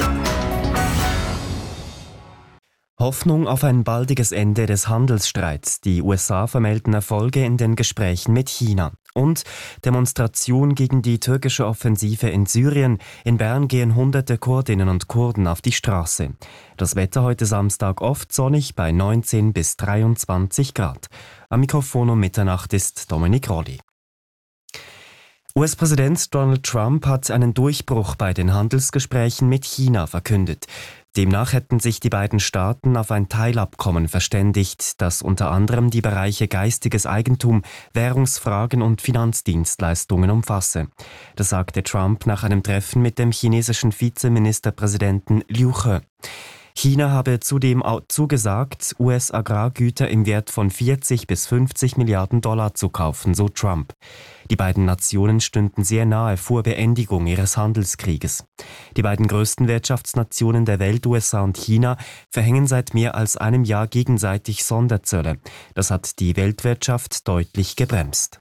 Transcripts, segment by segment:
Hoffnung auf ein baldiges Ende des Handelsstreits. Die USA vermelden Erfolge in den Gesprächen mit China. Und Demonstration gegen die türkische Offensive in Syrien. In Bern gehen hunderte Kurdinnen und Kurden auf die Straße. Das Wetter heute Samstag oft sonnig bei 19 bis 23 Grad. Am Mikrofon um Mitternacht ist Dominik Rolli. US-Präsident Donald Trump hat einen Durchbruch bei den Handelsgesprächen mit China verkündet. Demnach hätten sich die beiden Staaten auf ein Teilabkommen verständigt, das unter anderem die Bereiche geistiges Eigentum, Währungsfragen und Finanzdienstleistungen umfasse. Das sagte Trump nach einem Treffen mit dem chinesischen Vizeministerpräsidenten Liu He. China habe zudem zugesagt, US-Agrargüter im Wert von 40 bis 50 Milliarden Dollar zu kaufen, so Trump. Die beiden Nationen stünden sehr nahe vor Beendigung ihres Handelskrieges. Die beiden größten Wirtschaftsnationen der Welt, USA und China, verhängen seit mehr als einem Jahr gegenseitig Sonderzölle. Das hat die Weltwirtschaft deutlich gebremst.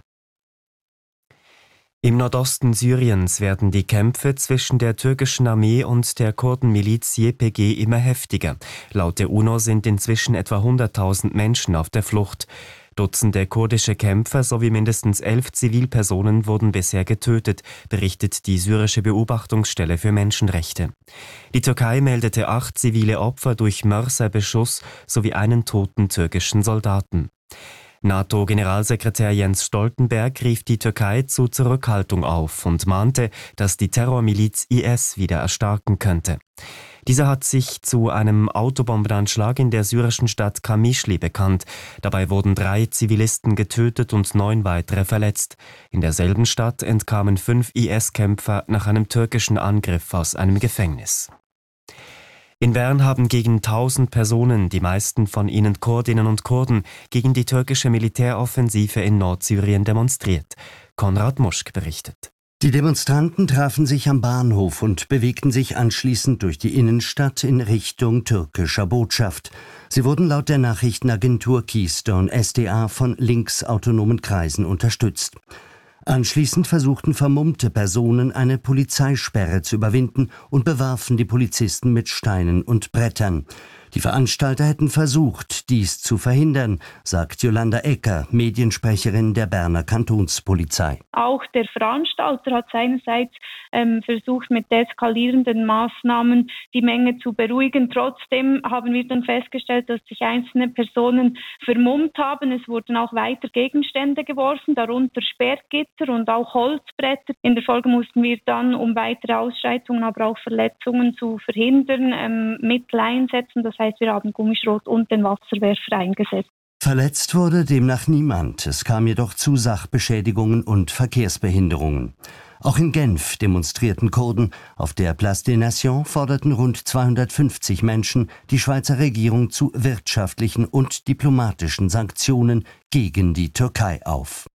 Im Nordosten Syriens werden die Kämpfe zwischen der türkischen Armee und der Kurdenmiliz YPG immer heftiger. Laut der UNO sind inzwischen etwa 100.000 Menschen auf der Flucht. Dutzende kurdische Kämpfer sowie mindestens 11 Zivilpersonen wurden bisher getötet, berichtet die syrische Beobachtungsstelle für Menschenrechte. Die Türkei meldete 8 zivile Opfer durch Mörserbeschuss sowie einen toten türkischen Soldaten. NATO-Generalsekretär Jens Stoltenberg rief die Türkei zu Zurückhaltung auf und mahnte, dass die Terrormiliz IS wieder erstarken könnte. Dieser hat sich zu einem Autobombenanschlag in der syrischen Stadt Qamishli bekannt. Dabei wurden 3 Zivilisten getötet und 9 weitere verletzt. In derselben Stadt entkamen 5 IS-Kämpfer nach einem türkischen Angriff aus einem Gefängnis. In Bern haben gegen 1000 Personen, die meisten von ihnen Kurdinnen und Kurden, gegen die türkische Militäroffensive in Nordsyrien demonstriert. Konrad Muschk berichtet. Die Demonstranten trafen sich am Bahnhof und bewegten sich anschließend durch die Innenstadt in Richtung türkischer Botschaft. Sie wurden laut der Nachrichtenagentur Keystone SDA von linksautonomen Kreisen unterstützt. Anschließend versuchten vermummte Personen, eine Polizeisperre zu überwinden und bewarfen die Polizisten mit Steinen und Brettern. Die Veranstalter hätten versucht, dies zu verhindern, sagt Jolanda Ecker, Mediensprecherin der Berner Kantonspolizei. Auch der Veranstalter hat seinerseits versucht, mit deeskalierenden Maßnahmen die Menge zu beruhigen. Trotzdem haben wir dann festgestellt, dass sich einzelne Personen vermummt haben. Es wurden auch weiter Gegenstände geworfen, darunter Sperrgitter und auch Holzbretter. In der Folge mussten wir dann, um weitere Ausschreitungen, aber auch Verletzungen zu verhindern, Mittel einsetzen. Das heißt, wir haben Gummischrot und den Wasserwerfer eingesetzt. Verletzt wurde demnach niemand. Es kam jedoch zu Sachbeschädigungen und Verkehrsbehinderungen. Auch in Genf demonstrierten Kurden. Auf der Place des Nations forderten rund 250 Menschen die Schweizer Regierung zu wirtschaftlichen und diplomatischen Sanktionen gegen die Türkei auf.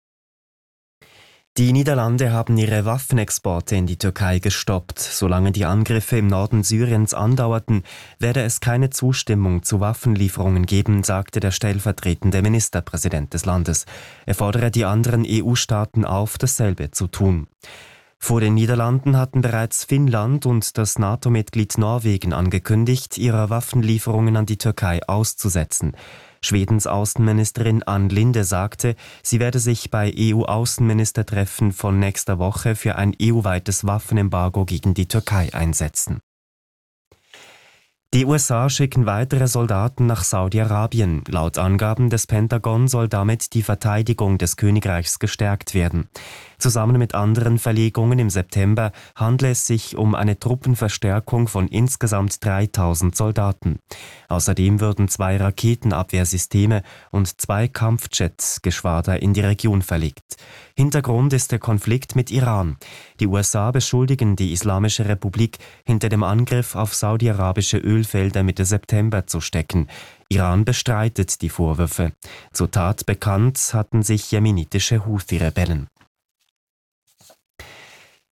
Die Niederlande haben ihre Waffenexporte in die Türkei gestoppt. Solange die Angriffe im Norden Syriens andauerten, werde es keine Zustimmung zu Waffenlieferungen geben, sagte der stellvertretende Ministerpräsident des Landes. Er fordere die anderen EU-Staaten auf, dasselbe zu tun. Vor den Niederlanden hatten bereits Finnland und das NATO-Mitglied Norwegen angekündigt, ihre Waffenlieferungen an die Türkei auszusetzen. Schwedens Außenministerin Ann Linde sagte, sie werde sich bei EU-Außenministertreffen von nächster Woche für ein EU-weites Waffenembargo gegen die Türkei einsetzen. Die USA schicken weitere Soldaten nach Saudi-Arabien. Laut Angaben des Pentagon soll damit die Verteidigung des Königreichs gestärkt werden. Zusammen mit anderen Verlegungen im September handle es sich um eine Truppenverstärkung von insgesamt 3000 Soldaten. Außerdem würden 2 Raketenabwehrsysteme und 2 Kampfjet-Geschwader in die Region verlegt. Hintergrund ist der Konflikt mit Iran. Die USA beschuldigen die Islamische Republik, hinter dem Angriff auf saudi-arabische Ölfelder Mitte September zu stecken. Iran bestreitet die Vorwürfe. Zur Tat bekannt hatten sich jemenitische Houthi-Rebellen.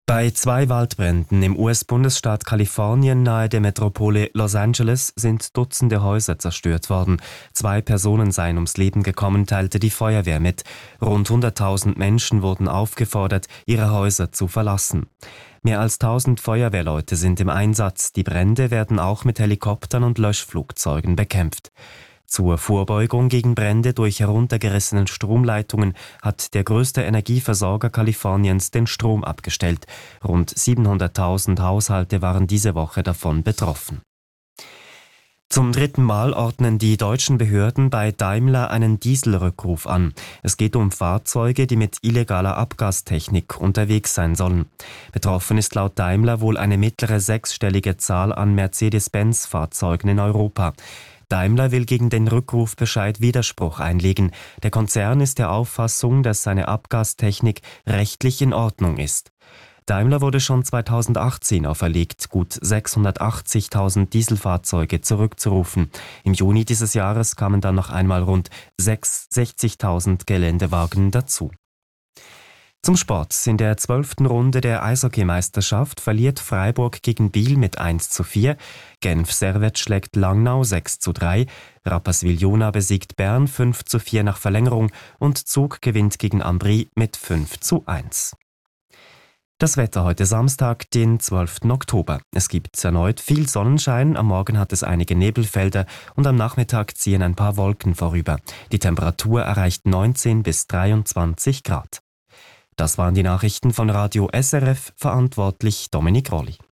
Bei 2 Waldbränden im US-Bundesstaat Kalifornien nahe der Metropole Los Angeles sind Dutzende Häuser zerstört worden. 2 Personen seien ums Leben gekommen, teilte die Feuerwehr mit. Rund 100.000 Menschen wurden aufgefordert, ihre Häuser zu verlassen. Mehr als 1000 Feuerwehrleute sind im Einsatz. Die Brände werden auch mit Helikoptern und Löschflugzeugen bekämpft. Zur Vorbeugung gegen Brände durch heruntergerissenen Stromleitungen hat der größte Energieversorger Kaliforniens den Strom abgestellt. Rund 700.000 Haushalte waren diese Woche davon betroffen. Zum 3. Mal ordnen die deutschen Behörden bei Daimler einen Dieselrückruf an. Es geht um Fahrzeuge, die mit illegaler Abgastechnik unterwegs sein sollen. Betroffen ist laut Daimler wohl eine mittlere 6-stellige Zahl an Mercedes-Benz-Fahrzeugen in Europa. Daimler will gegen den Rückrufbescheid Widerspruch einlegen. Der Konzern ist der Auffassung, dass seine Abgastechnik rechtlich in Ordnung ist. Daimler wurde schon 2018 auferlegt, gut 680.000 Dieselfahrzeuge zurückzurufen. Im Juni dieses Jahres kamen dann noch einmal rund 60.000 Geländewagen dazu. Zum Sport. In der 12. Runde der Eishockeymeisterschaft verliert Freiburg gegen Biel mit 1:4, Genf-Servette schlägt Langnau 6:3, Rapperswil-Jona besiegt Bern 5:4 nach Verlängerung und Zug gewinnt gegen Ambri mit 5:1. Das Wetter heute Samstag, den 12. Oktober. Es gibt erneut viel Sonnenschein, am Morgen hat es einige Nebelfelder und am Nachmittag ziehen ein paar Wolken vorüber. Die Temperatur erreicht 19 bis 23 Grad. Das waren die Nachrichten von Radio SRF, verantwortlich Dominik Rolli.